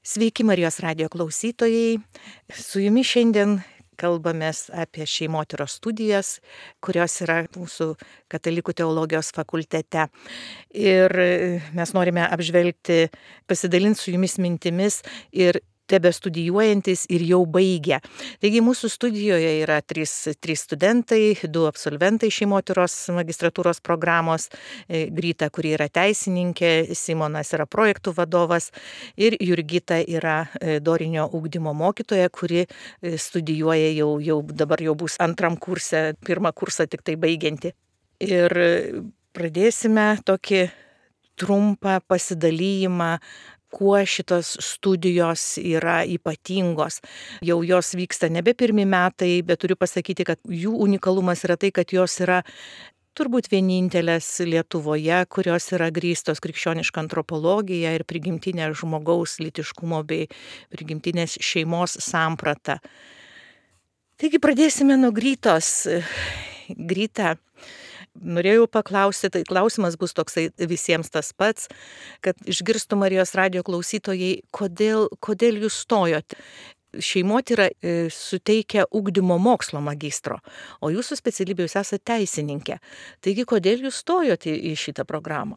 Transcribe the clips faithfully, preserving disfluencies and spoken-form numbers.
Sveiki Marijos radijo klausytojai. Su jumis šiandien kalbamės apie šeimotyros studijas, kurios yra mūsų Katalikų teologijos fakultete. Ir mes norime apžvelgti, pasidalinti su jumis mintimis ir tebestudijuojantis ir jau baigę. Taigi mūsų studijoje yra trys, trys studentai, du absolventai šeimotyros magistratūros programos, Grita, kuri yra teisininkė, Simonas yra projektų vadovas ir Jurgita yra dorinio ugdymo mokytoja, kuri studijuoja jau, jau dabar jau bus antram kurse, pirmą kursą tik tai baigianti. Ir pradėsime tokį trumpą pasidalijimą, kuo šitos studijos yra ypatingos. Jau jos vyksta nebe pirmi metai, bet turiu pasakyti, kad jų unikalumas yra tai, kad jos yra turbūt vienintelės Lietuvoje, kurios yra grįstos krikščioniška antropologija ir prigimtinė žmogaus lytiškumo bei prigimtinės šeimos samprata. Taigi pradėsime nuo Gritos. Grita, norėjau paklausti, tai klausimas bus toksai visiems tas pats, kad išgirstų Marijos radijo klausytojai, kodėl, kodėl jūs stojot. Šeimotyra suteikia ugdymo mokslo magistro, o jūsų specialybė jūs esate teisininkė. Taigi, kodėl jūs stojot į, į šitą programą?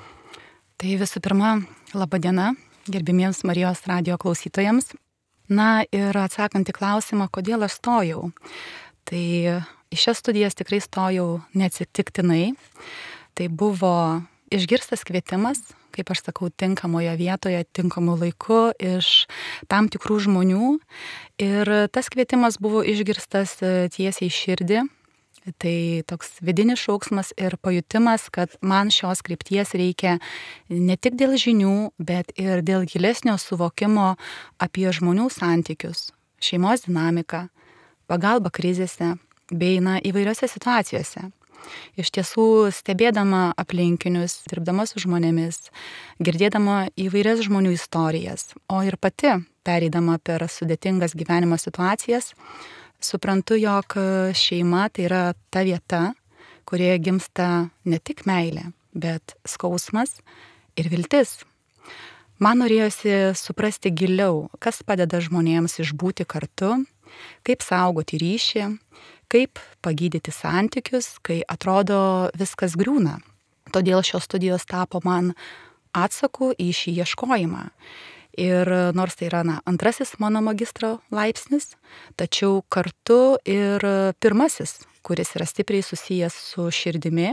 Tai visų pirma, laba diena, gerbimiems Marijos radijo klausytojams. Na ir atsakant į klausimą, kodėl aš stojau. Tai į šias studijas tikrai stojau neatsitiktinai. Tai buvo išgirstas kvietimas, kaip aš sakau, tinkamoje vietoje, tinkamu laiku iš tam tikrų žmonių. Ir tas kvietimas buvo išgirstas tiesiai į širdį. Tai toks vidinis šauksmas ir pajutimas, kad man šios krypties reikia ne tik dėl žinių, bet ir dėl gilesnio suvokimo apie žmonių santykius, šeimos dinamiką, pagalba krizėse bei na, įvairiose situacijose. Iš tiesų, stebėdama aplinkinius, dirbdama su žmonėmis, girdėdama įvairias žmonių istorijas, o ir pati pereidama per sudėtingas gyvenimo situacijas, suprantu, jog šeima tai yra ta vieta, kurioje gimsta ne tik meilė, bet skausmas ir viltis. Man norėjosi suprasti giliau, kas padeda žmonėms išbūti kartu, kaip saugoti ryšį, kaip pagydyti santykius, kai atrodo viskas griūna. Todėl šios studijos tapo man atsaku į šį ieškojimą. Ir nors tai yra na, antrasis mano magistro laipsnis, tačiau kartu ir pirmasis, kuris yra stipriai susijęs su širdimi.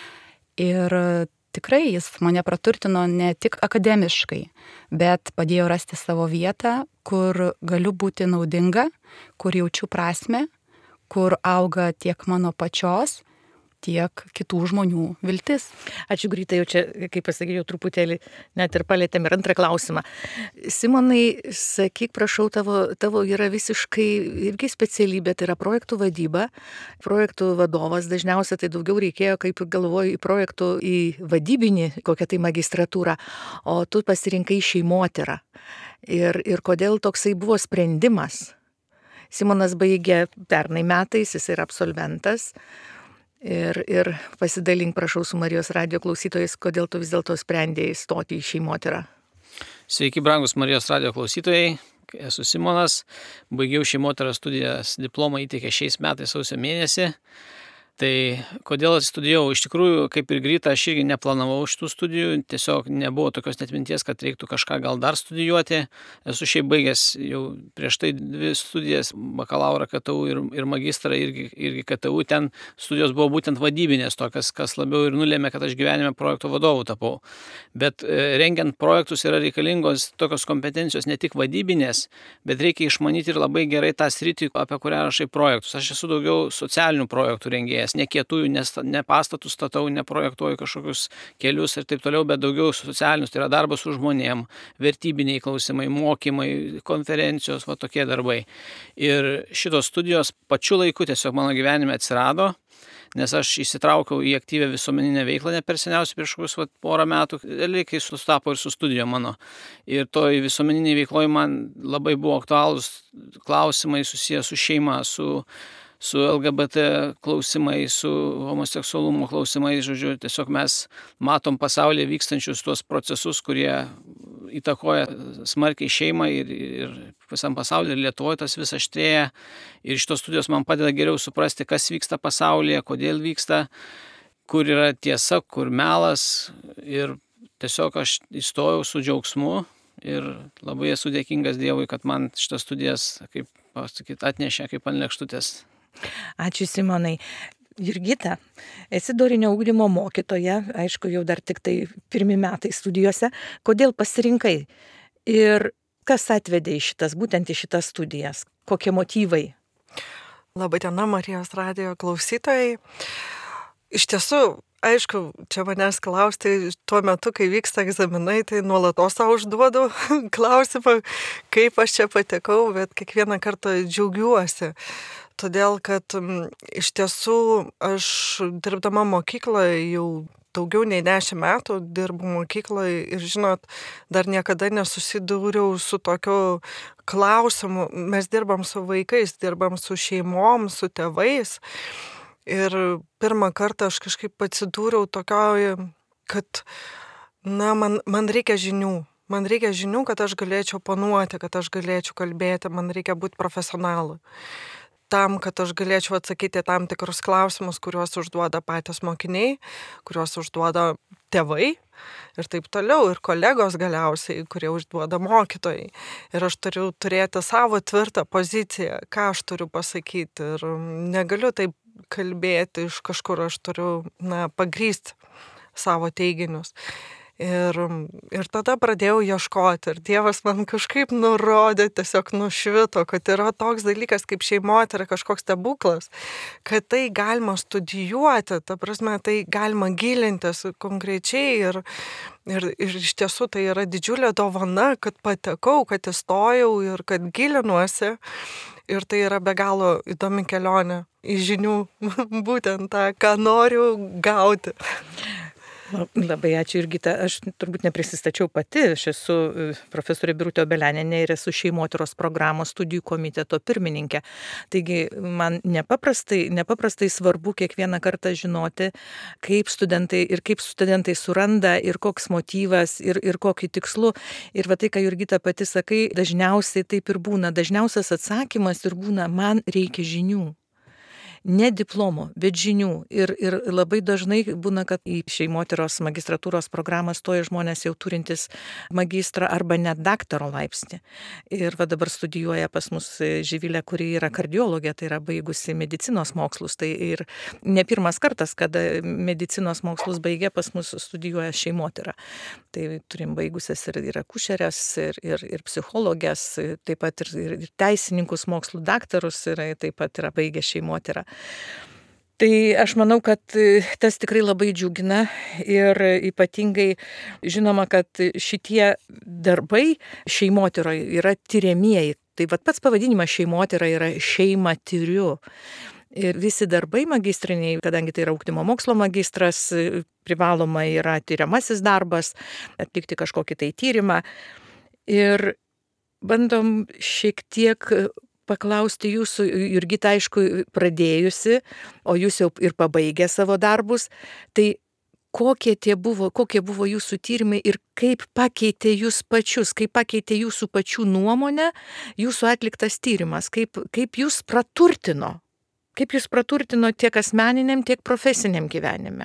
Ir tikrai jis mane praturtino ne tik akademiškai, bet padėjo rasti savo vietą, kur galiu būti naudinga, kur jaučiu prasmę, kur auga tiek mano pačios, tiek kitų žmonių viltis. Ačiū, Grita, jau čia, kaip pasakiau, truputėlį net ir palėtėm ir antrą klausimą. Simonai, sakyk, prašau, tavo, tavo yra visiškai irgi specialybė, tai yra projektų vadyba, projektų vadovas, dažniausiai tai daugiau reikėjo, kaip galvoju, į projektų, į vadybinį, kokią tai magistratūrą, o tu pasirinkai šeimotyrą. Ir, ir kodėl toksai buvo sprendimas? Simonas baigė pernai metais, jis yra absolventas. Ir, ir pasidalink, prašau, su Marijos radijo klausytojais, kodėl tu vis dėlto sprendėjai stoti į šeimotyrą. Sveiki, brangus Marijos radijo klausytojai. Esu Simonas, baigiau šeimotyros studijas, diplomą įteikė šiais metais sausio mėnesį. Tai kodėl studijavau? Iš tikrųjų, kaip ir Grita, aš irgi neplanavau šitų studijų, tiesiog nebuvo tokios net minties, kad reiktų kažką gal dar studijuoti. Esu šiaip baigęs jau prieš tai dvi studijas, bakalaurą K T U ir, ir magistrą irgi, irgi K T U. Ten studijos buvo būtent vadybinės, tokias, kas labiau ir nulėmė, kad aš gyvenime projekto vadovu tapau. Bet e, rengiant projektus yra reikalingos tokios kompetencijos ne tik vadybinės, bet reikia išmanyti ir labai gerai tą sritį, apie kurią rašai projektus. Aš esu daugiau socialinių projektų rengėjas. Ne kietųjų, ne, ne pastatų statau, neprojektuoju kažkokius kelius ir taip toliau, bet daugiau socialinius, tai yra darbas su žmonėm, vertybiniai klausimai, mokymai, konferencijos, va tokie darbai. Ir šitos studijos pačiu laiku tiesiog mano gyvenime atsirado, nes aš įsitraukiau į aktyvę visuomeninę veiklą ne per seniausiai prieš kokius va, porą metų, kai sustapo ir su studijom mano. Ir toj visuomeniniai veikloje man labai buvo aktualūs klausimai susijęs su šeima, su su L G B T klausimai, su homoseksualumo klausimai, žodžiu, tiesiog mes matom pasaulyje vykstančius tuos procesus, kurie įtakoja smarkiai šeimą ir, ir visam pasaulyje, ir Lietuvoje tas vis aštrėja. Ir šitos studijos man padeda geriau suprasti, kas vyksta pasaulyje, kodėl vyksta, kur yra tiesa, kur melas. Ir tiesiog aš įstojau su džiaugsmu ir labai esu dėkingas Dievui, kad man šitas studijas, kaip pasakyti, atnešė kaip ant lėkštutės. Ačiū, Simonai. Jurgita, esi dorinio ugdymo mokytoja, aišku, jau dar tik tai pirmi metai studijose. Kodėl pasirinkai ir kas atvedė į šitas, būtent į šitas studijas? Kokie motyvai? Labadiena, Marijos radijo klausytojai. Iš tiesų, aišku, čia manęs klausti, tuo metu, kai vyksta egzaminai, tai nuolatos savo užduodu klausimą, kaip aš čia patekau, bet kiekvieną kartą džiaugiuosi. Todėl, kad m, iš tiesų aš dirbdama mokykloje jau daugiau nei dešimt metų dirbu mokykloje ir, žinot, dar niekada nesusidūriau su tokiu klausimu. Mes dirbam su vaikais, dirbam su šeimom, su tėvais. Ir pirmą kartą aš kažkaip atsidūriau tokioje, kad na, man, man reikia žinių. Man reikia žinių, kad aš galėčiau panuoti, kad aš galėčiau kalbėti, man reikia būti profesionalu. Tam, kad aš galėčiau atsakyti tam tikrus klausimus, kuriuos užduoda patys mokiniai, kuriuos užduoda tėvai ir taip toliau, ir kolegos galiausiai, kurie užduoda mokytojai. Ir aš turiu turėti savo tvirtą poziciją, ką aš turiu pasakyti. Ir negaliu taip kalbėti iš kažkur, aš turiu na, pagrįsti savo teiginius. Ir, ir tada pradėjau ieškoti ir Dievas man kažkaip nurodė, tiesiog nušvito, kad yra toks dalykas kaip šeimotera, kažkoks stebuklas, kad tai galima studijuoti, ta prasme, tai galima gilintis konkrečiai ir, ir, ir iš tiesų tai yra didžiulė dovana, kad patekau, kad įstojau ir kad gilinuosi. Ir tai yra be galo įdomi kelionė į žinių, būtent tą, ką noriu gauti. Labai ačiū, Jurgita. Aš turbūt neprisistačiau pati. Aš esu profesorė Birutė Obelianienė ir esu šeimotyros programos studijų komiteto pirmininkė. Taigi man nepaprastai, nepaprastai svarbu kiekvieną kartą žinoti, kaip studentai ir kaip studentai suranda ir koks motyvas ir, ir kokį tikslu. Ir va tai, ką Jurgita pati sakai, dažniausiai taip ir būna. Dažniausias atsakymas ir būna, man reikia žinių. Ne diplomo, bet žinių. Ir, ir labai dažnai būna, kad į šeimotyros magistratūros programą stoja žmonės jau turintis magistrą arba net daktaro laipsnį. Ir va dabar studijuoja pas mus Živilė, kuri yra kardiologė, tai yra baigusi medicinos mokslus. Tai ir ne pirmas kartas, kada medicinos mokslus baigė, pas mus studijuoja šeimotyrą. Tai turim baigusias ir, ir akušerės, ir, ir, ir psichologės, taip pat ir, ir teisininkus, mokslų daktarus, ir taip pat yra baigę šeimotyrą. Tai aš manau, kad tas tikrai labai džiugina ir ypatingai žinoma, kad šitie darbai šeimotyroje yra tyriamieji. Tai vat pats pavadinimas šeimotyra yra šeimą tyriu. Ir visi darbai magistriniai, kadangi tai yra ugdymo mokslo magistras, privaloma yra tyriamasis darbas, atlikti kažkokį tai tyrimą. Ir bandom šiek tiek paklausti jūsų, Jurgita, aišku, pradėjusi, o jūs jau ir pabaigę savo darbus, tai kokie tie buvo, kokie buvo jūsų tyrimai ir kaip pakeitė jūs pačius, kaip pakeitė jūsų pačių nuomonę, jūsų atliktas tyrimas, kaip, kaip jūs praturtino, kaip jūs praturtino tiek asmeniniam, tiek profesiniam gyvenime.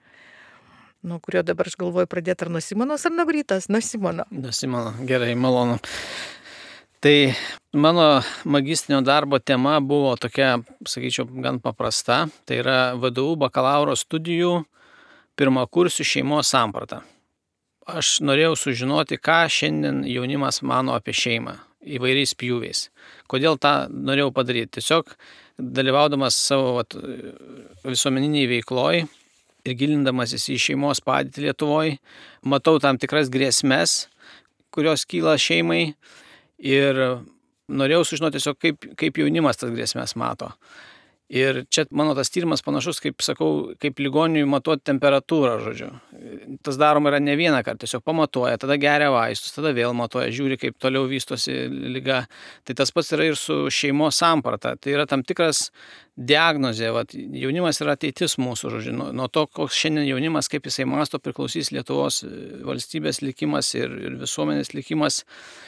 Nuo kurio dabar aš galvoju pradėti ar nuo Simonos, ar nuo Gritos? Nuo Simono. Nuo Simono, gerai, malonu. Tai mano magistrinio darbo tema buvo tokia, sakyčiau, gan paprasta. Tai yra V D U bakalauro studijų pirmakursių šeimos samprata. Aš norėjau sužinoti, ką šiandien jaunimas mano apie šeimą įvairiais pjūviais. Kodėl tą norėjau padaryti? Tiesiog dalyvaudamas savo vat, visuomeniniai veikloj ir gilindamasis į šeimos padėtį Lietuvoj, matau tam tikras grėsmes, kurios kyla šeimai. Ir norėjau sužinoti tiesiog, kaip, kaip jaunimas tas grėsmės mato. Ir čia mano tas tyrimas panašus, kaip sakau, kaip ligoniui matuoti temperatūrą, žodžiu. Tas daroma yra ne vieną kartą, tiesiog pamatuoja, tada geria vaistus, tada vėl matuoja, žiūri, kaip toliau vystosi liga. Tai tas pats yra ir su šeimos samprata. Tai yra tam tikras diagnozė. Vat, jaunimas yra ateitis mūsų, žodžiu. Nuo, nuo to, koks šiandien jaunimas, kaip jisai masto, priklausys Lietuvos valstybės likimas ir, ir visuomenės likimas.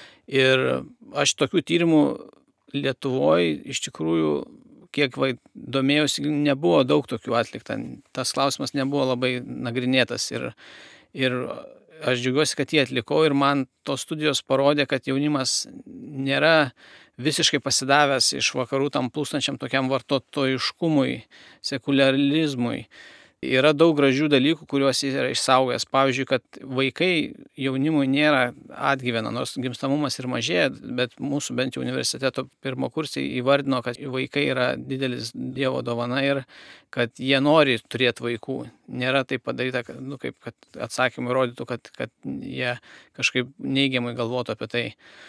Ir aš tokių tyrimų Lietuvoje iš tikrųjų, kiek va, domėjausi, nebuvo daug tokių atlikta. Tas klausimas nebuvo labai nagrinėtas. Ir, ir aš džiaugiuosi, kad jie atlikau ir man tos studijos parodė, kad jaunimas nėra visiškai pasidavęs iš vakarų tam plūstančiam tokiam vartotojiškumui, sekuliarizmui. Yra daug gražių dalykų, kuriuos jis yra išsaugęs. Pavyzdžiui, kad vaikai jaunimui nėra atgyvena, nors gimstamumas ir mažėja, bet mūsų bent jau universiteto pirmokursiai įvardino, kad vaikai yra didelis Dievo dovana ir kad jie nori turėti vaikų. Nėra taip padaryta, kad, nu, kaip, kad atsakymai rodytų, kad, kad jie kažkaip neigiamai galvotų apie tai.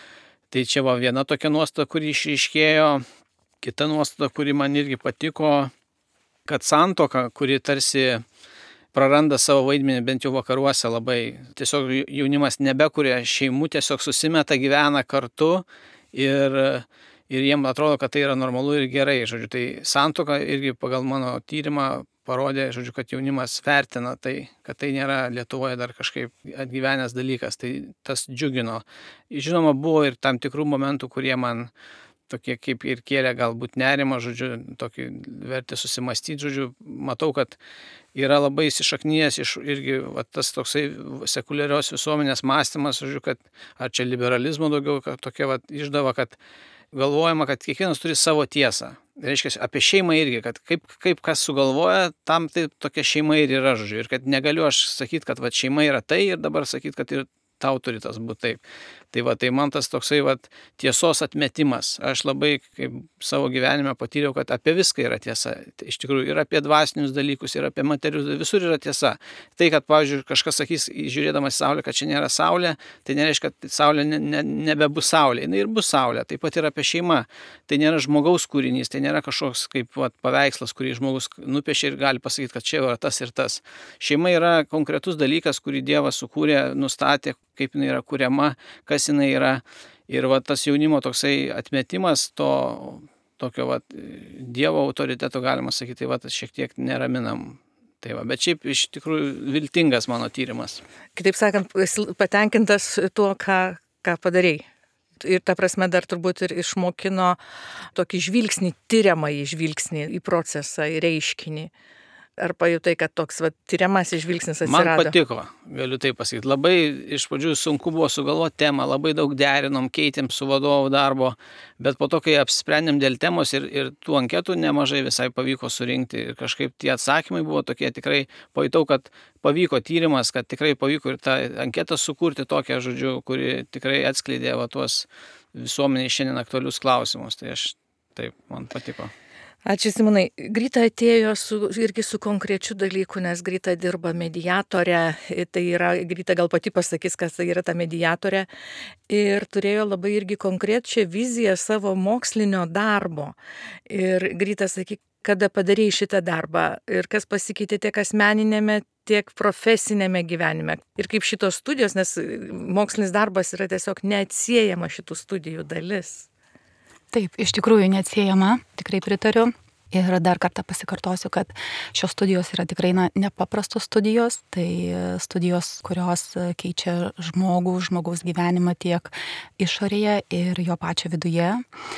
Tai čia va viena tokia nuostata, kuri išryškėjo. Kita nuostata, kuri man irgi patiko, kad santuoka, kuri tarsi praranda savo vaidmenį, bent jau vakaruose labai, tiesiog jaunimas nebekuria šeimų, tiesiog susimeta, gyvena kartu ir, ir jiem atrodo, kad tai yra normalu ir gerai. Žodžiu, tai santuoka irgi pagal mano tyrimą parodė, žodžiu, kad jaunimas vertina tai, kad tai nėra Lietuvoje dar kažkaip atgyvenęs dalykas. Tai tas džiugino. Žinoma, buvo ir tam tikrų momentų, kurie man tokie kaip ir kėlė galbūt nerimą, žodžiu, tokį vertė susimastyti, žodžiu, matau, kad yra labai įsišaknyjęs iš irgi va, tas toksai sekuliarios visuomenės mąstymas, žodžiu, kad ar čia liberalizmo daugiau, kad tokia va, išdava, kad galvojama, kad kiekvienas turi savo tiesą. Reiškia, apie šeimą irgi, kad kaip, kaip kas sugalvoja, tam tai tokia šeima ir yra, žodžiu, ir kad negaliu aš sakyti, kad va, šeima yra tai ir dabar sakyti, kad ir tau turi tas būti taip. Tai va, tai man tas toksai va, tiesos atmetimas. Aš labai kaip savo gyvenime patyriau, kad apie viską yra tiesa. Tai iš tikrųjų ir apie dvasinius dalykus, ir apie materialius, visur yra tiesa. Tai, kad, pavyzdžiui, kažkas sakys, žiūrėdamas saulę, kad čia nėra saulė, tai nereiškia, kad saulė ne, ne, nebebus saulė. Jis ir bus saulė. Taip pat ir apie šeimą. Tai nėra žmogaus kūrinys, tai nėra kažkoks kaip va, paveikslas, kurį žmogus nupiešė ir gali pasakyti, kad čia yra tas ir tas. Šeima yra konkretus dalykas, kurį Dievas sukūrė, nustatė, kaip jinai yra kuriama, kas jinai yra. Ir va, tas jaunimo toksai atmetimas to tokio va, Dievo autoriteto, galima sakyti, tai va, šiek tiek neraminam. Tai va, bet šiaip iš tikrųjų viltingas mano tyrimas. Kitaip sakant, patenkintas tuo, ką, ką padarei. Ir ta prasme dar turbūt ir išmokino tokį žvilgsnį, tyriamąjį žvilgsnį į procesą, į reiškinį. Ar pajutai, kad toks va, tyriamasis žvilgsnis atsirado? Man patiko, galiu tai pasakyti. Labai iš pradžių sunku buvo sugalvoti temą, labai daug derinom, keitėm su vadovu darbo, bet po to, kai apsprendėm dėl temos ir, ir tų anketų nemažai visai pavyko surinkti ir kažkaip tie atsakymai buvo tokie, tikrai pajutau, kad pavyko tyrimas, kad tikrai pavyko ir tą anketą sukurti tokią, žodžiu, kuri tikrai atskleidė va, tuos visuomeniai šiandien aktualius klausimus. Tai aš taip, man patiko. Ačiū, Simonai. Grita atėjo su, irgi su konkrečiu dalyku, nes Grita dirba mediatorė. Tai yra, Grita gal pati pasakys, kas tai yra ta mediatorė. Ir turėjo labai irgi konkrečią viziją savo mokslinio darbo. Ir Grita, sakyk, kada padarei šitą darbą ir kas pasikeitė tiek asmeninėme, tiek profesinėme gyvenime. Ir kaip šitos studijos, nes mokslinis darbas yra tiesiog neatsiejama šitų studijų dalis. Taip, iš tikrųjų neatsiejama, tikrai pritariu. Ir dar kartą pasikartosiu, kad šios studijos yra tikrai na, nepaprastos studijos. Tai studijos, kurios keičia žmogų, žmogaus gyvenimą tiek išorėje ir jo pačio viduje.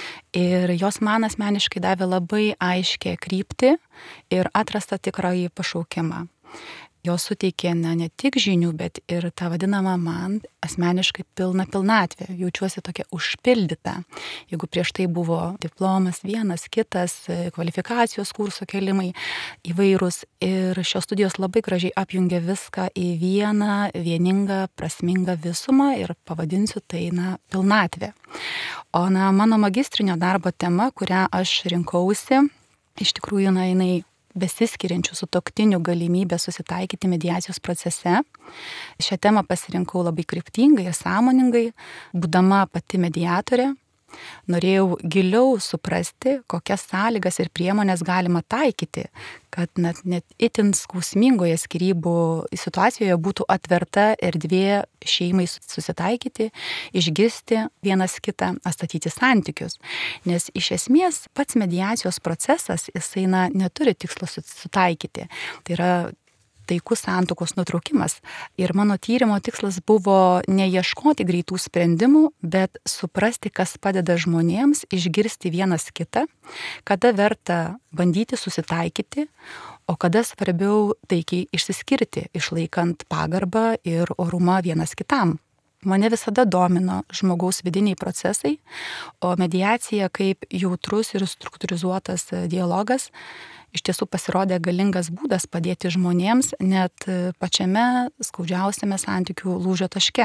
Ir jos man asmeniškai davė labai aiškę kryptį ir atrastą tikrąjį pašaukimą. Jos suteikė ne, ne tik žinių, bet ir tą vadinamą man asmeniškai pilną pilnatvę. Jaučiuosi tokia užpildyta. Jeigu prieš tai buvo diplomas vienas, kitas, kvalifikacijos kurso kelimai įvairūs. Ir šios studijos labai gražiai apjungia viską į vieną vieningą, prasmingą visumą ir pavadinsiu tai na, pilnatvė. O na, mano magistrinio darbo tema, kurią aš rinkausi, iš tikrųjų na, jinai besiskiriančių sutuoktinių galimybę susitaikyti mediacijos procese. Šią temą pasirinkau labai kryptingai ir sąmoningai, būdama pati mediatorė. Norėjau giliau suprasti, kokias sąlygas ir priemonės galima taikyti, kad net, net itin skausmingoje skyrybų situacijoje būtų atverta erdvė šeimai susitaikyti, išgirsti vienas kitą, atstatyti santykius. Nes iš esmės pats mediacijos procesas, jisai na, neturi tikslo sutaikyti. Tai yra taikus santuokos nutraukimas. Ir mano tyrimo tikslas buvo neieškoti greitų sprendimų, bet suprasti, kas padeda žmonėms išgirsti vienas kitą, kada verta bandyti susitaikyti, o kada svarbiau taikiai išsiskirti, išlaikant pagarbą ir orumą vienas kitam. Mane visada domino žmogaus vidiniai procesai, o mediacija kaip jautrus ir struktūrizuotas dialogas iš tiesų pasirodė galingas būdas padėti žmonėms net pačiame skaudžiausiame santykių lūžio taške.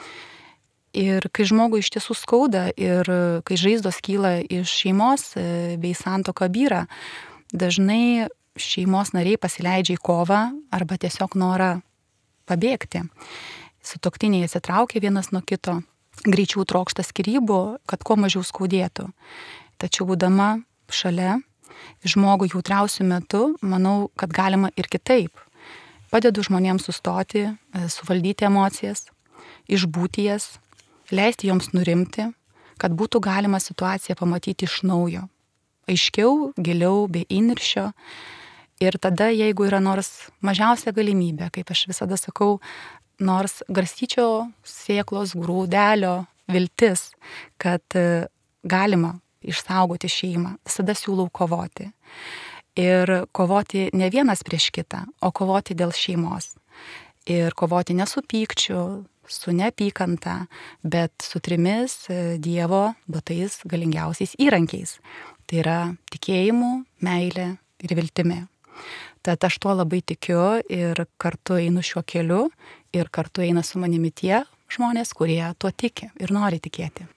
Ir kai žmogui iš tiesų skauda ir kai žaizdos kyla iš šeimos bei santuoka byra, dažnai šeimos nariai pasileidžia į kovą arba tiesiog norą pabėgti. Sutuoktiniai atsitraukia vienas nuo kito, greičiau trokšta skyrybų, kad kuo mažiau skaudėtų. Tačiau būdama šalia, žmogui jautriausiu metu, manau, kad galima ir kitaip. Padedu žmonėms sustoti, suvaldyti emocijas, išbūti jas, leisti joms nurimti, kad būtų galima situaciją pamatyti iš naujo. Aiškiau, giliau, be įniršio. Ir tada, jeigu yra nors mažiausia galimybė, kaip aš visada sakau, nors garstyčio sėklos grūdelio viltis, kad galima išsaugoti šeimą, visada siūlau kovoti. Ir kovoti ne vienas prieš kitą, o kovoti dėl šeimos. Ir kovoti ne su pykčiu, su neapykanta, bet su trimis Dievo duotais galingiausiais įrankiais. Tai yra tikėjimu, meilė ir viltimi. Tad aš tuo labai tikiu ir kartu einu šiuo keliu ir kartu eina su manimi tie žmonės, kurie tuo tiki ir nori tikėti.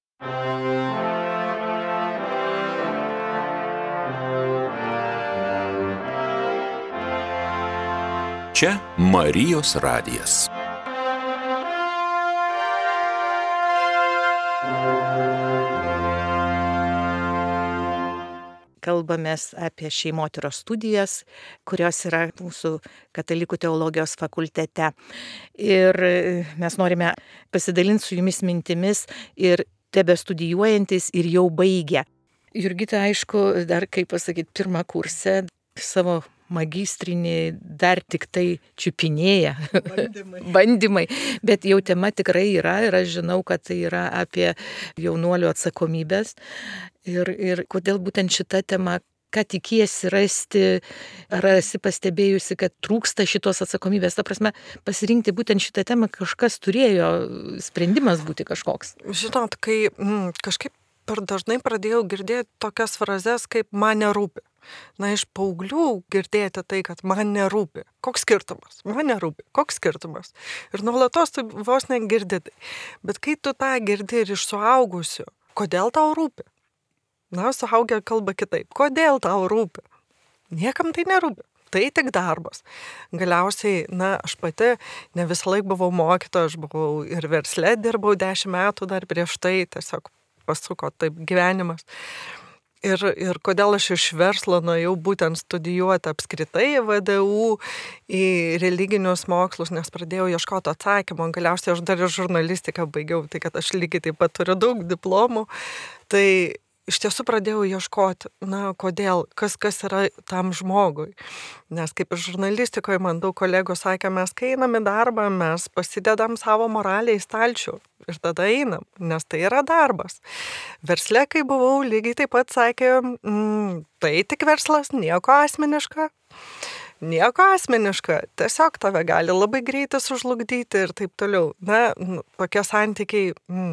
Čia Marijos radijas. Kalbamės apie šeimotyros studijas, kurios yra mūsų katalikų teologijos fakultete. Ir mes norime pasidalinti su jumis mintimis ir tebe studijuojantis ir jau baigę. Jurgita, aišku, dar, kaip pasakyti, pirmą kursę savo magistrinį dar tik tai čiupinėja. Bandymai. Bandymai. Bet jau tema tikrai yra ir aš žinau, kad tai yra apie jaunuolių atsakomybės. Ir, ir kodėl būtent šita tema, ką tikiesi rasti, ar esi pastebėjusi, kad trūksta šitos atsakomybės. Ta prasme, pasirinkti būtent šitą temą kažkas turėjo, sprendimas būti kažkoks. Žinot, kai mm, kažkaip per dažnai pradėjau girdėti tokias frazes, kaip man nerūpi. Na, iš paauglių girdėti tai, kad man nerūpi. Koks skirtumas? Man nerūpi. Koks skirtumas? Ir nuolatos tu vos negirdėtai. Bet kai tu tą girdi ir iš suaugusių, kodėl tau rūpi? Na, suaugę kalba kitaip. Kodėl tau rūpi? Niekam tai nerūpi. Tai tik darbas. Galiausiai, na, aš pati ne visą laiką buvau mokytoja, aš buvau ir versle, dirbau dešimt metų dar prieš tai, tiesiog pasuko taip gyvenimas. Ir, ir kodėl aš iš verslo nuėjau būtent studijuoti apskritai V D U į religinius mokslus, nes pradėjau ieškoti atsakymą. Galiausiai aš dar ir žurnalistiką baigiau, tai kad aš lygiai taip pat turiu daug diplomų. Tai iš tiesų pradėjau ieškoti, na, kodėl, kas, kas yra tam žmogui. Nes kaip ir žurnalistikoje man daug kolegų sakė, mes kai einam į darbą, mes pasidedam savo moralę į stalčių ir tada einam, nes tai yra darbas. Versle, kai buvau, lygiai taip pat sakė, mm, tai tik verslas, nieko asmeniška. Nieko asmeniška, tiesiog tave gali labai greitai sužlugdyti ir taip toliau. Na, tokie santykiai... Mm,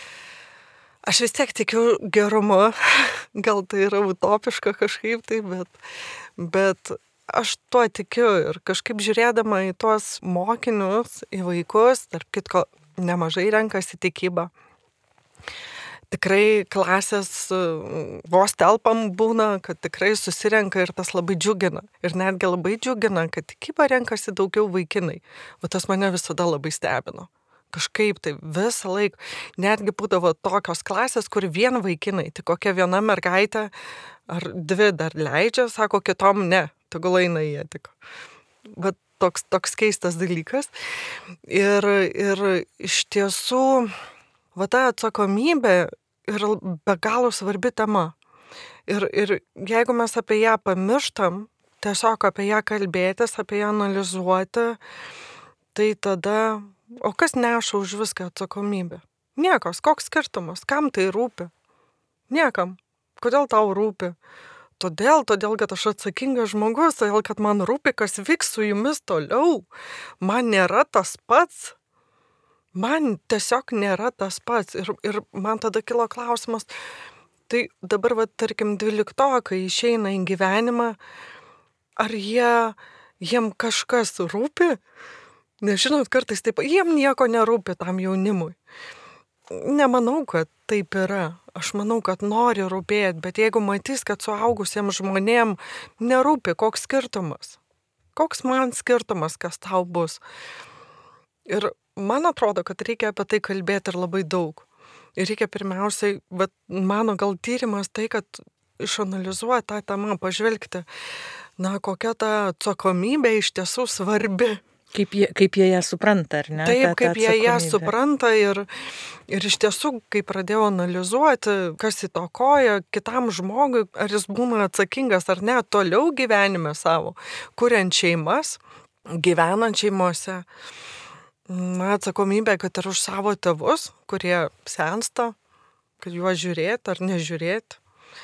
Aš vis tiek tikiu gerumu, gal tai yra utopiška kažkaip tai, bet, bet aš tuo tikiu ir kažkaip žiūrėdama į tuos mokinius, į vaikus, tarp kitko nemažai renkasi tikybą. Tikrai klasės vos telpam būna, kad tikrai susirenka ir tas labai džiugina. Ir netgi labai džiugina, kad tikybą renkasi daugiau vaikinai. O tas mane visada labai stebino. Kažkaip tai visą laiką. Netgi būdavo tokios klasės, kur vien vaikinai, tik kokia viena mergaitė ar dvi dar leidžia, sako, kitom ne, tegul eina jie tik. Bet toks, toks keistas dalykas. Ir, ir iš tiesų, va ta atsakomybė yra be galo svarbi tema. Ir, ir jeigu mes apie ją pamirštam, tiesiog apie ją kalbėtis, apie ją analizuoti, tai tada, o kas neša už viską atsakomybę? Niekas, koks skirtumas, kam tai rūpi? Niekam. Kodėl tau rūpi? Todėl, todėl, kad aš atsakingas žmogus, todėl, kad man rūpi, kas vyks su jumis toliau. Man nėra tas pats. Man tiesiog nėra tas pats. Ir, ir man tada kilo klausimas, tai dabar, va, tarkim, dvyliktokai išeina į gyvenimą, ar jie, jiem kažkas rūpi? Nežinot, kartais taip, jiem nieko nerūpi tam jaunimui. Nemanau, kad taip yra. Aš manau, kad nori rūpėti, bet jeigu matys, kad suaugusiems žmonėm nerūpi, koks skirtumas? Koks man skirtumas, kas tau bus? Ir man atrodo, kad reikia apie tai kalbėti ir labai daug. Ir reikia pirmiausiai, bet mano gal tyrimas tai, kad išanalizuoti tą temą, pažvelgti, na, kokia ta atsakomybė iš tiesų svarbi. Kaip jie, kaip jie ją supranta, ar ne? Taip, ta, ta kaip jie ją supranta ir, ir iš tiesų, kai pradėjau analizuoti, kas įtakoja kitam žmogui, ar jis būna atsakingas ar ne, toliau gyvenime savo, kuriant šeimas, gyvenant šeimose, na, atsakomybė, kad ir už savo tėvus, kurie sensta, kad juos žiūrėti ar nežiūrėti.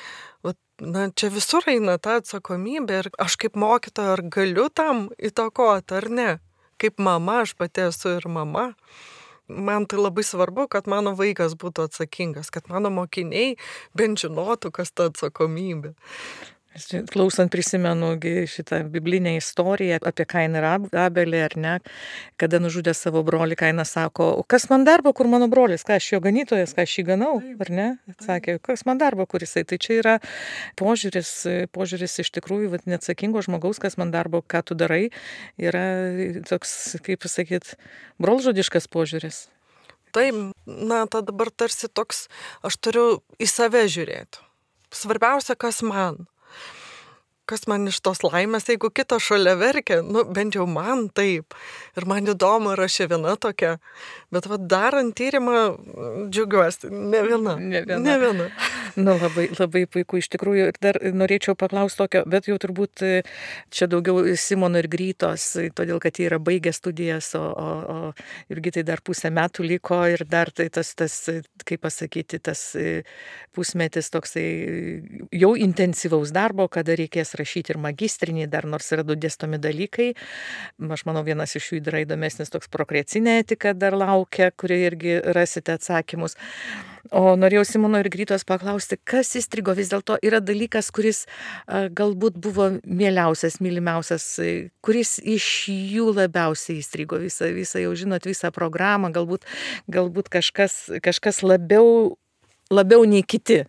Na, čia visur eina ta atsakomybė ir aš kaip mokytoja ar galiu tam įtakoti ar ne. Kaip mama, aš pati esu ir mama. Man tai labai svarbu, kad mano vaikas būtų atsakingas, kad mano mokiniai bent žinotų, kas ta atsakomybė. Klausant prisimenu šitą biblinę istoriją apie Kainą ir Abelį, ar ne, kada nužudė savo brolį, Kainas sako, o kas man darbo, kur mano brolis, ką aš jo ganytojas, ką aš jį ganau, ar ne? Sakė, kas man darbo, kur jisai. Tai čia yra požiūris, požiūris iš tikrųjų, vat, neatsakingo žmogaus, kas man darbo, ką tu darai, yra toks, kaip pasakyt, brolžudiškas požiūris. Taip, na, ta dabar tarsi toks, aš turiu į save žiūrėti. Svarbiausia, kas man. Kas man iš tos laimės, jeigu kitas šalia verkia, nu, bent jau man taip. Ir man įdomu, ar aš viena tokia. Bet va, darant tyrimą, džiugiuosi, ne viena. Ne viena. Ne viena. Nu, labai, labai puiku, iš tikrųjų. Ir dar norėčiau paklausti tokio, bet jau turbūt čia daugiau Simono ir Grytos, todėl, kad jie yra baigę studijas, o, o, o Jurgitai dar pusę metų liko ir dar tai tas, tas, kaip pasakyti, tas pusmetis toksai jau intensyvaus darbo, kada reikės rašyti ir magistrinį, dar nors yra du dėstomi dalykai. Aš manau, vienas iš jų yra įdomesnis toks prokreacinė etika dar laukia, kurioje irgi rasite atsakymus. O norėjau Simono ir Grytos paklausti, kas įstrigo vis dėlto yra dalykas, kuris a, galbūt buvo mieliausias, mylimiausias, kuris iš jų labiausiai įstrigo visą, visą jau žinot, visą programą, galbūt, galbūt kažkas, kažkas labiau, labiau nei kiti.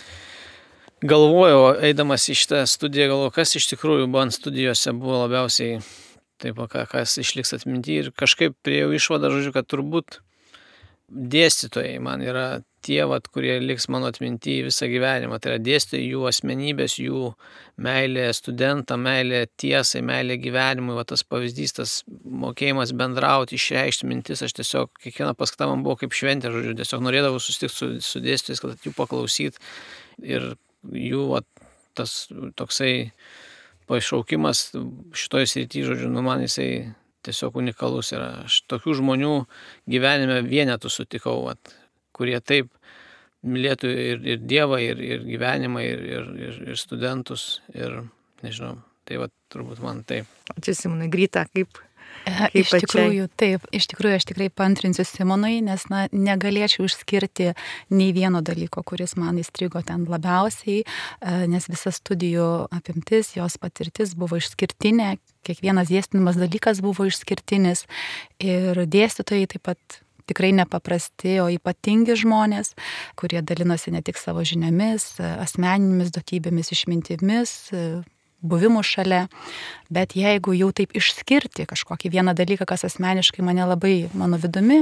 Galvojau, eidamas į šitą studiją, galvoju, kas iš tikrųjų buvo ant studijose buvo labiausiai, taip, kas išliks atminty ir kažkaip priejau išvadą, žodžiu, kad turbūt dėstytojai man yra tie, vat, kurie liks mano atminty visą gyvenimą. Tai yra dėstytojai, jų asmenybės, jų meilė studentam, meilė tiesai, meilė gyvenimui, va, tas pavyzdys, tas mokėjimas bendrauti, išreikšti mintis. Aš tiesiog, kiekviena paskaita man buvo kaip šventė, žodžiu, tiesiog norėdavau susitikti su, su dėstytojais, kad jų paklausyti ir jų va, tas toksai pašaukimas šitoj srity, žodžiu, nu man jisai tiesiog unikalus yra. Aš tokių žmonių gyvenime vienetų sutikau, va, kurie taip mylėtų ir, ir Dievą, ir, ir gyvenimą, ir, ir, ir, ir studentus, ir nežinau, tai va, turbūt man taip. Čia Simonai, Gryta, kaip? Kaip iš tikrųjų, taip, iš tikrųjų aš tikrai paantrinsiu Simonui, nes na, negalėčiau išskirti nei vieno dalyko, kuris man įstrigo ten labiausiai, nes visa studijų apimtis, jos patirtis buvo išskirtinė, kiekvienas dėstymas dalykas buvo išskirtinis ir dėstytojai taip pat tikrai nepaprasti, o ypatingi žmonės, kurie dalinosi ne tik savo žiniomis, asmeninėmis duotybėmis, išmintimis, buvimu šalia, bet jeigu jau taip išskirti kažkokį vieną dalyką, kas asmeniškai mane labai mano vidumi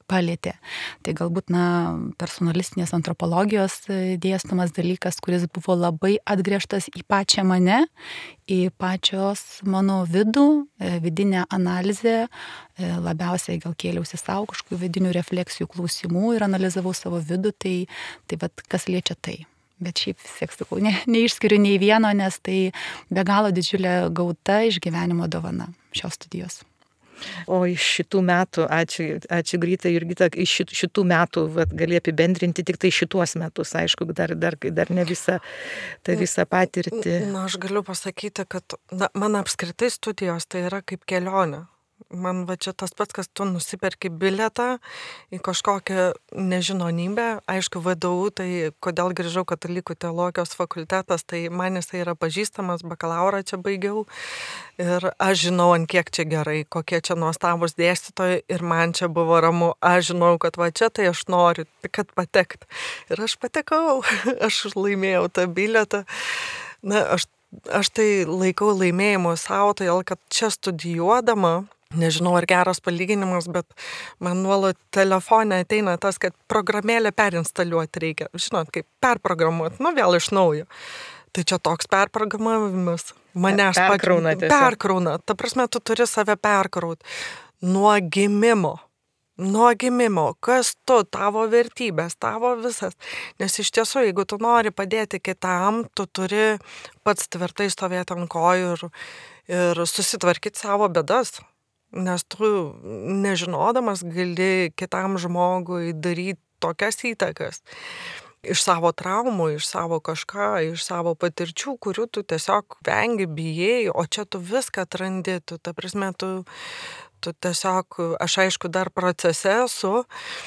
palėtė. Tai galbūt, na, personalistinės antropologijos dėstomas dalykas, kuris buvo labai atgręžtas į pačią mane, į pačios mano vidų, vidinę analizę, labiausiai gal kėliausi savo kažkokių vidinių refleksijų klausimų ir analizavau savo vidų, tai, tai vat, kas liečia tai. Bet šiaip, siek sakau, ne, neišskiriu nei vieno, nes tai be galo didžiulė gauta išgyvenimo dovana šios studijos. O iš šitų metų, ačiū, ačiū Grita, Jurgita, iš šitų metų vat, gali apibendrinti tik tai šituos metus, aišku, dar, dar, dar ne visą, tą visą patirtį. Na, aš galiu pasakyti, kad na, man apskritai studijos tai yra kaip kelionė. Man va čia tas pats, kas tu nusiperki bilietą į kažkokią nežinomybę. Aišku, V D U, tai kodėl grįžau Katalikų teologijos fakultetas, tai man jisai yra pažįstamas, bakalaurą čia baigiau. Ir aš žinau, ant kiek čia gerai, kokie čia nuostabus dėstytojai ir man čia buvo ramu. Aš žinau, kad va čia tai aš noriu, kad patekt. Ir aš patekau, aš laimėjau tą bilietą. Na, aš, aš tai laikau laimėjimu savo, todėl kad čia studijuodama, nežinau, ar geras palyginimas, bet man nuolat telefone ateina tas, kad programėlę perinstaliuoti reikia. Žinot, kaip perprogramuoti, nu vėl iš naujo. Tai čia toks perprogramavimas. Manęs perkrauna tiesiog. Perkrauna. Ta prasme, tu turi save perkrauti. Nuo gimimo. Nuo gimimo. Kas tu, tavo vertybės, tavo visas. Nes iš tiesų, jeigu tu nori padėti kitam, tu turi pats tvirtai stovėti ant kojų ir, ir susitvarkyti savo bėdas. Nes tu nežinodamas gali kitam žmogui daryti tokias įtakas iš savo traumų, iš savo kažką, iš savo patirčių, kurių tu tiesiog vengi, bijai, o čia tu viską atrandi, tu, ta prasme, tu, tu tiesiog, aš aišku dar procese esu,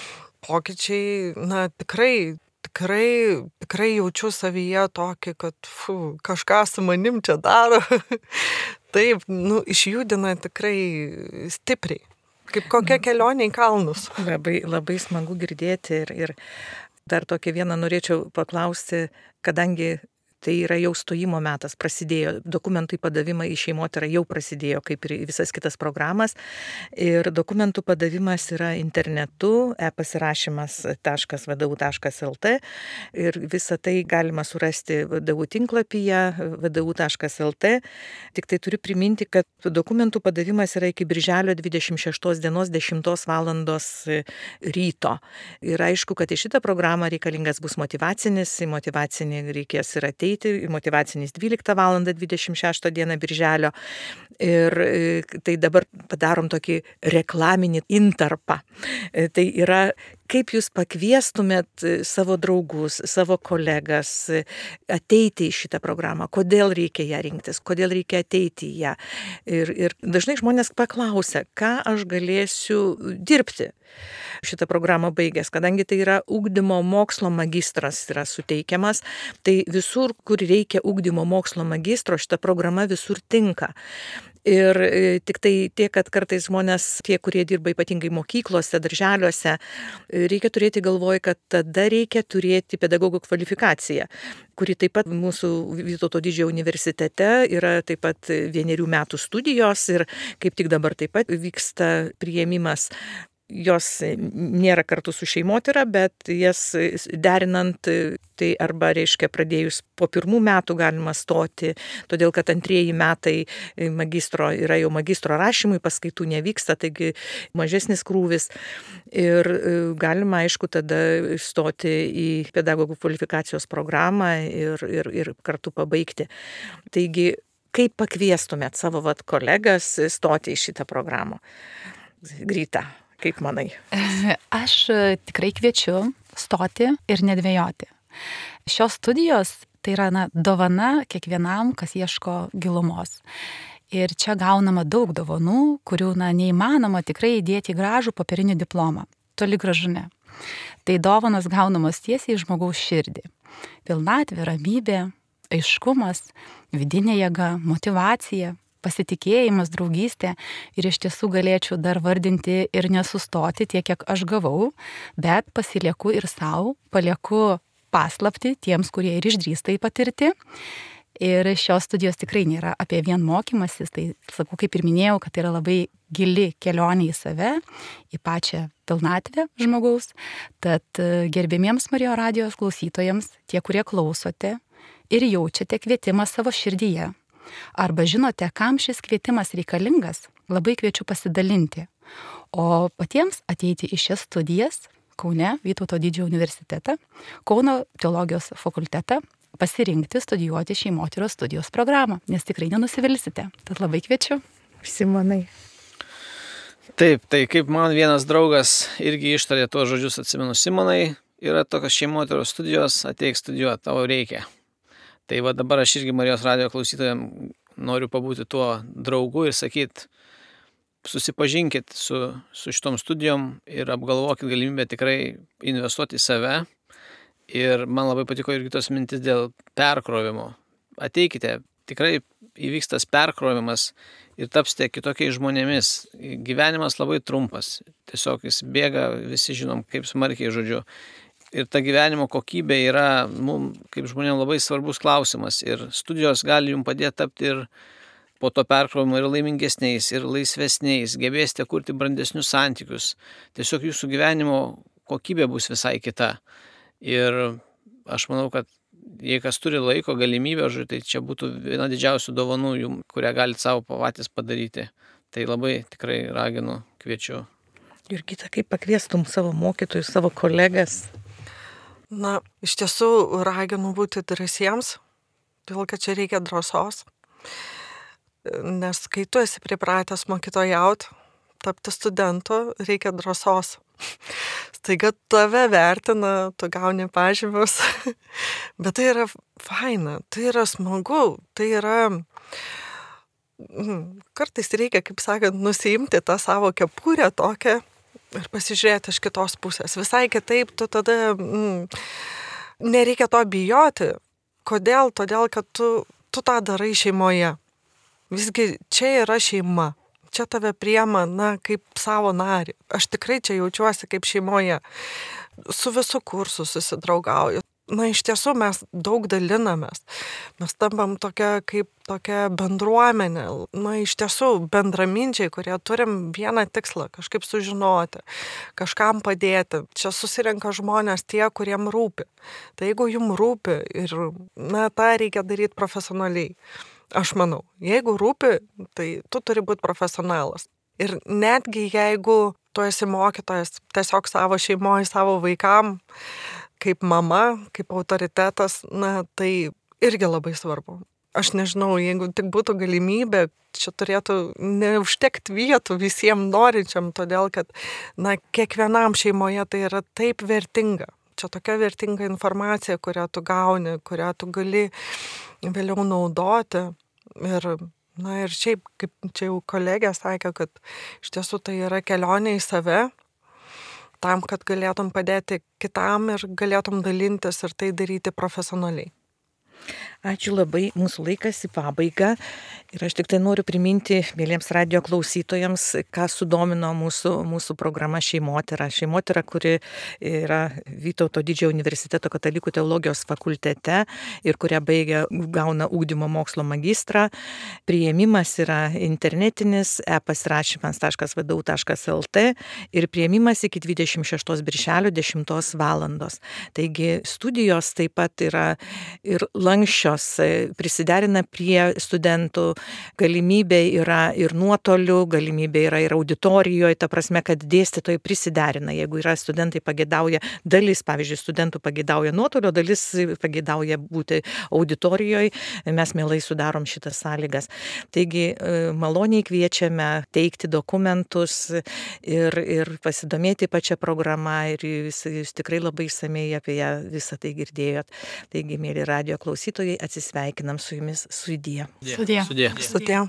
pokyčiai, na tikrai, tikrai, tikrai jaučiu savyje tokį, kad fu, kažką su manim čia daro. Taip, nu, išjudina tikrai stipriai, kaip kokia kelionė į kalnus. Labai, labai smagu girdėti ir, ir dar tokią vieną norėčiau paklausti, kadangi tai yra jau stojimo metas, prasidėjo, dokumentų padavimai į šeimotyrą jau prasidėjo, kaip ir visas kitas programas. Ir dokumentų padavimas yra internetu, e-pasirašymas taškas v d u taškas l t ir visą tai galima surasti V D U tinklapyje v d u taškas l t. Tik tai turiu priminti, kad dokumentų padavimas yra iki birželio dvidešimt šeštos dienos dešimtos valandos ryto. Ir aišku, kad į šitą programą reikalingas bus motyvacinis, į motyvacinį reikės ir ateiti. Motyvacinis dvyliktą valandą dvidešimt šeštą dieną birželio. Ir tai dabar padarom tokį reklaminį intarpą. Tai yra, kaip jūs pakviestumėt savo draugus, savo kolegas ateiti į šitą programą, kodėl reikia ją rinktis, kodėl reikia ateiti į ją. Ir, ir dažnai žmonės paklausia, ką aš galėsiu dirbti šitą programą baigęs, kadangi tai yra ugdymo mokslo magistras yra suteikiamas, tai visur, kur reikia ugdymo mokslo magistro, šita programa visur tinka. Ir tik tai tiek, kad kartais žmonės, tie, kurie dirba ypatingai mokyklose, darželiuose, reikia turėti galvoj, kad tada reikia turėti pedagogo kvalifikaciją, kuri taip pat mūsų Vytauto Didžiojo universitete yra taip pat vienerių metų studijos ir kaip tik dabar taip pat vyksta priėmimas. Jos nėra kartu su šeimotyra, bet jas derinant, tai arba reiškia pradėjus po pirmų metų galima stoti, todėl kad antrieji metai magistro yra jau magistro rašymui, paskaitų nevyksta, taigi mažesnis krūvis. Ir galima, aišku, tada stoti į pedagogų kvalifikacijos programą ir, ir, ir kartu pabaigti. Taigi, kaip pakviestumėt savo vat, kolegas stoti į šitą programą? Grita. Kaip manai? Aš tikrai kviečiu stoti ir nedvejoti. Šios studijos tai yra na, dovana kiekvienam, kas ieško gilumos. Ir čia gaunama daug dovanų, kurių na, neįmanoma tikrai įdėti į gražų popierinį diplomą. Toli gražu ne. Tai dovanos gaunamos tiesiai į žmogaus širdį. Pilnatvė, ramybė, aiškumas, vidinė jėga, motyvacija, pasitikėjimas, draugystė ir iš tiesų galėčiau dar vardinti ir nesustoti tiek, kiek aš gavau, bet pasilieku ir savo, palieku paslapti tiems, kurie ir išdrįsta į patirti. Ir šios studijos tikrai nėra apie vien mokymasis, tai sakau, kaip ir minėjau, kad tai yra labai gili kelionė į save, į pačią pilnatvę žmogaus. Tad gerbėmiems Marijos radijos klausytojams, tie, kurie klausote ir jaučiate kvietimą savo širdyje, arba žinote, kam šis kvietimas reikalingas, labai kviečiu pasidalinti. O patiems ateiti į šias studijas Kaune, Vytauto didžiojo universitetą, Kauno teologijos fakultetą, pasirinkti studijuoti šeimotyros studijos programą, nes tikrai nenusivilsite. Tad labai kviečiu. Simonai. Taip, tai kaip man vienas draugas irgi ištarė tuos žodžius, atsimenu, Simonai, yra tokios šeimotyros studijos, ateik studijuoti, tau reikia. Tai va dabar aš irgi Marijos radijo klausytojams noriu pabūti tuo draugu ir sakyti, susipažinkit su, su šitom studijom ir apgalvokit galimybę tikrai investuoti į save. Ir man labai patiko irgi tos mintis dėl perkrovimo. Ateikite, tikrai įvyks tas perkrovimas ir tapsite kitokiais žmonėmis. Gyvenimas labai trumpas, tiesiog jis bėga, visi žinom, kaip smarkiai, žodžiu. Ir ta gyvenimo kokybė yra mums kaip žmonėms labai svarbus klausimas. Ir studijos gali jums padėti tapti ir po to perkrovimo ir laimingesniais, ir laisvesniais, gebėsite kurti brandesnius santykius. Tiesiog jūsų gyvenimo kokybė bus visai kita. Ir aš manau, kad jei kas turi laiko, galimybę, tai čia būtų viena didžiausių dovanų, jums, kurią galite savo patys padaryti. Tai labai tikrai raginu, kviečiu. Jurgita, kaip pakviestum savo mokytojus, savo kolegas? Na, iš tiesų raginu būti drąsiems, todėl kad čia reikia drąsos. Nes kai tu esi pripratęs mokytojaut, tapti studentu, reikia drąsos. Staiga tave vertina, tu gauni pažymius, bet tai yra faina, tai yra smagu, tai yra... Kartais reikia, kaip sakant, nusiimti tą savo kepurę tokią ir pasižiūrėti iš kitos pusės. Visai kitaip, tu tada mm, nereikia to bijoti. Kodėl? Todėl, kad tu, tu tą darai šeimoje. Visgi čia yra šeima. Čia tave priema, na, kaip savo narį. Aš tikrai čia jaučiuosi kaip šeimoje. Su visų kursu susidraugauju. Na, iš tiesų mes daug dalinamės. Mes tampam tokia kaip tokia bendruomenė. Na, iš tiesų bendraminčiai, kurie turim vieną tikslą, kažkaip sužinoti, kažkam padėti. Čia susirenka žmonės tie, kuriem rūpi. Tai jeigu jums rūpi ir, na, tą reikia daryti profesionaliai. Aš manau, jeigu rūpi, tai tu turi būti profesionalas. Ir netgi jeigu tu esi mokytojas tiesiog savo šeimoje, savo vaikam, kaip mama, kaip autoritetas, na, tai irgi labai svarbu. Aš nežinau, jeigu tik būtų galimybė, čia turėtų neužtekti vietų visiems norinčiam, todėl kad, na, kiekvienam šeimoje tai yra taip vertinga. Čia tokia vertinga informacija, kurią tu gauni, kurią tu gali vėliau naudoti. Ir, na, ir šiaip, kaip čia jau kolegė sakė, kad iš tiesų tai yra kelionė į save, tam, kad galėtum padėti kitam ir galėtum dalintis ir tai daryti profesionaliai. Ačiū labai, mūsų laikas į pabaigą ir aš tik tai noriu priminti mėlyms radijo klausytojams, ką sudomino mūsų, mūsų programa Šeimotyra. Šeimotyra, kuri yra Vytauto didžiojo universiteto katalikų teologijos fakultete ir kurią baigia, gauna ugdymo mokslo magistrą. Priėmimas yra internetinis e pasirašymas taškas v d u taškas l t ir priėmimas iki dvidešimt šeštos birželio dešimtos valandos. Taigi studijos taip pat yra ir lankščios, prisiderina prie studentų, galimybė yra ir nuotoliu, galimybė yra ir auditorijoje, ta prasme, kad dėstytojai prisiderina. Jeigu yra studentai pagėdauja, dalis, pavyzdžiui, studentų pagėdauja nuotolio, dalis pagėdauja būti auditorijoje, mes mielai sudarom šitas sąlygas. Taigi maloniai kviečiame teikti dokumentus ir, ir pasidomėti pačią programą ir jūs, jūs tikrai labai išsamei apie ją visą tai girdėjot. Taigi, mėly radijo klausytojai, atsisveikinam su jumis sudie. Sudie. Sudie. Sudie.